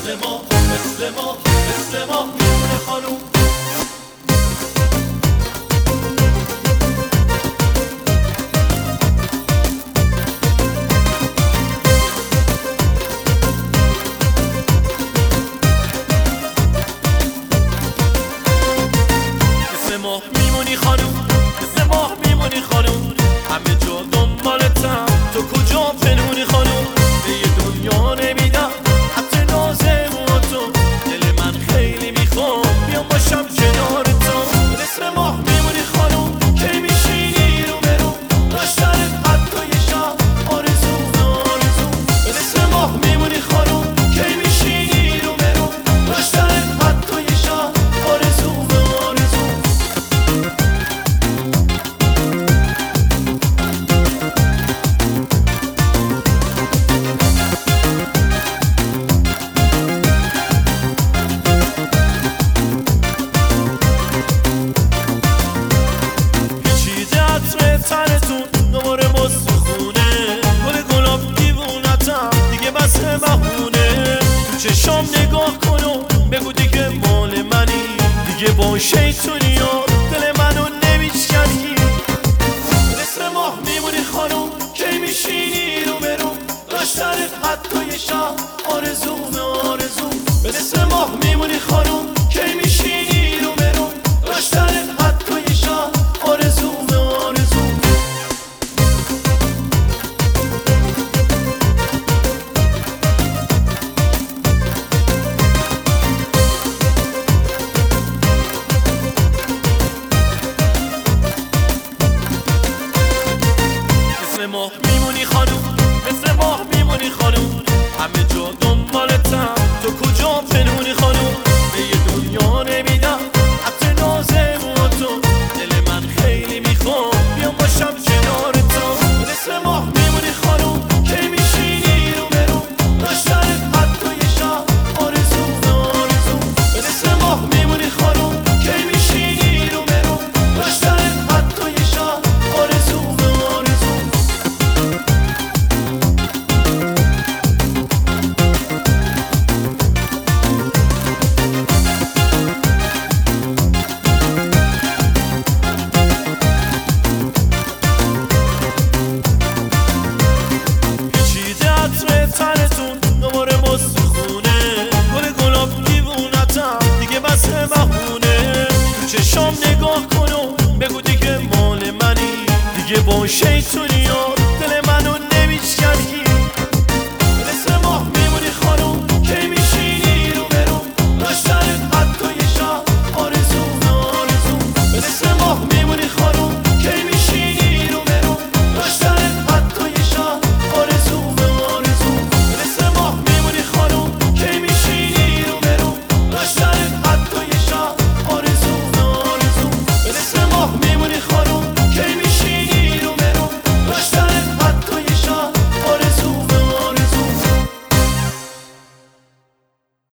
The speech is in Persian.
مثل ما میمونه خانوم. مثل ماه میمونی خانوم، مثل ماه میمونی خانوم، همه جا دنبالتم، تو کجا پنهونی خانوم. به یه دنیا نمیدم حتی نازمون تو، دل من خیلی میخوام بیام باشم کنار تو. مثل ماه میمونی خانوم، کی میشینی رو برو، داشتنت حتی یه شب آرزوم آرزوم. مثل ماه میمونی خانوم، کی میشینی رو برو، داشتنت حتی یه شب آرزوم آرزوم. تنتون دوباره مستخونه، گل گلاب دیوونتم دیگه بس بهونه. تو چشام نگاه کن و بگو دیگه مال منی، دیگه با شیطونی و دل منو نمیشکنی. مثل ماه میمونی خانوم، کی میشینی رو برو، داشتنت حتی یه شب آرزوم آرزوم. مثل ماه میمونی خانوم، کی میشینی رو برو، داشتنت حتی یه شب آرزوم آرزوم. مثل ماه میمونی خانوم، مثل ماه میمونی خانوم، همه جا دنبالتم، تو کجا پنهونی خانوم. به یه دنیا نمیدم حتی نازمون تو، دل من خیلی میخوام بیام باشم کنار تو. مثل ماه میمونی خانوم، کی میشینی رو برو، داشتنت حتی یه شب آرزوم آرزوم. مثل ماه میمونی خانوم، کی میشینی رو برو، داشتنت حتی یه شب آرزوم آرزوم. تنتون دوباره مستخونه، گل گلاب دیوونتم دیگه بس بهونه. تو چشام نگاه کن و بگو دیگه مال منی، دیگه با شیطونی